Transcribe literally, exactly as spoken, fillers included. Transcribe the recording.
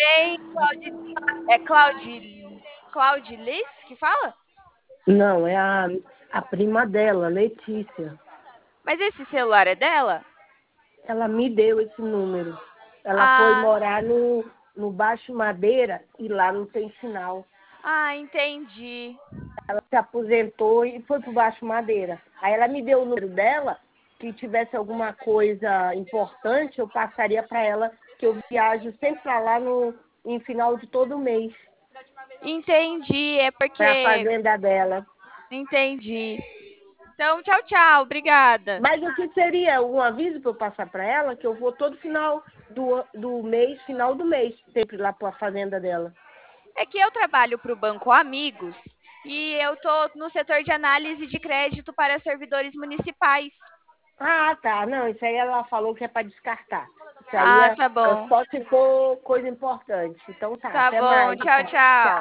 bem, Claudi... É Claudi... Claudilis que fala? Não, é a, a prima dela, Letícia. Mas esse celular é dela? Ela me deu esse número. Ela foi Ah, morar no, no Baixo Madeira e lá não tem sinal. ah, entendi. Ela se aposentou e foi para o Baixo Madeira. Aí ela me deu o número dela, que tivesse alguma coisa importante, eu passaria para ela, que eu viajo sempre para lá no, em final de todo mês, Entendi, é para a porque... fazenda dela. Entendi. Então, tchau, tchau, obrigada. Mas o que seria um aviso para eu passar para ela, que eu vou todo final do, do mês, final do mês, sempre lá para a fazenda dela. É que eu trabalho para o Banco Amigos e eu tô no setor de análise de crédito para servidores municipais. Ah, tá. Não, isso aí ela falou que é para descartar. Isso aí Ah, é, tá é bom. só se for coisa importante. Então tá, Tá até bom, mais. tchau, Tchau. tchau.